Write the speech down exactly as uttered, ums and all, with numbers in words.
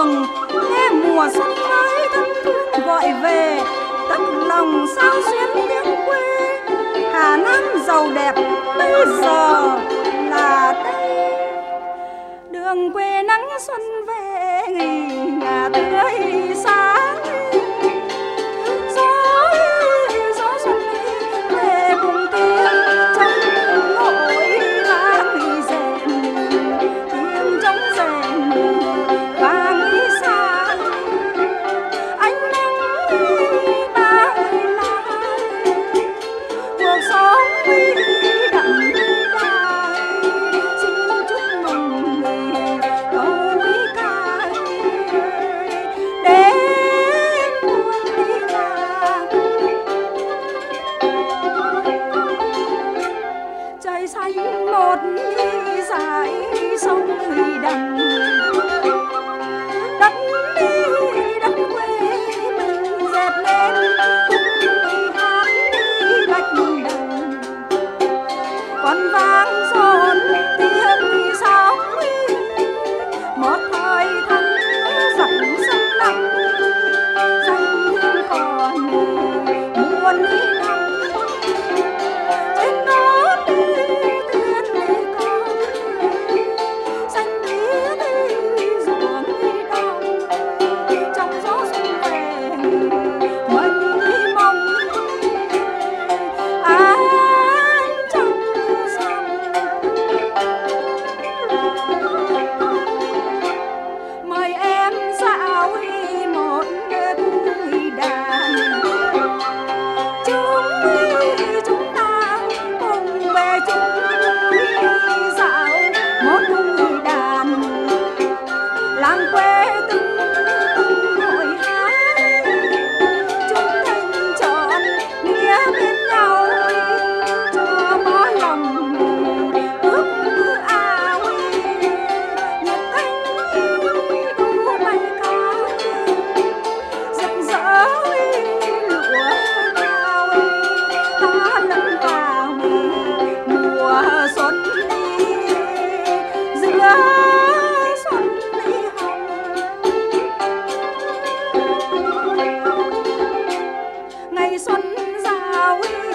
đường, nghe mùa xuân mới thân thương gọi về, tận lòng sao xuyến tiếng quê. Hà Nam giàu đẹp bây giờ là đây, đường quê nắng xuân về ngả tươi sáng. Gió gió xuân về cùng tiếng trong nội vang rền, tiếng trống rền vang xa. Ánh nắng ba lá cuộc sống đậm đà, xin chúc mừng câu ca đến muôn ly ca. Trời xanh một dải sông đằng, đất đi đất quê mình dệt nên cùng hát đi gạch đằng. Còn vang dồn tiếng sóng một thời thân giặc sông lặng, danh thương còn muôn năm. Trên đó đi tuyết con xanh biếc ruộng đồng, trong gió xuân về mình mong an trong sông. Mời em dạo một cung đàn, chúng chúng ta cùng về chung dạo một cung đàn. Làng quê từng hội hát, chúng thành trọn nghĩa bên nhau, cho có lòng ước mơ ao. Nhật anh đu bay cao, rực rỡ lụa cao, ta lẫn vào mùa xuân giữa xuân hồng. Ngày xuân giao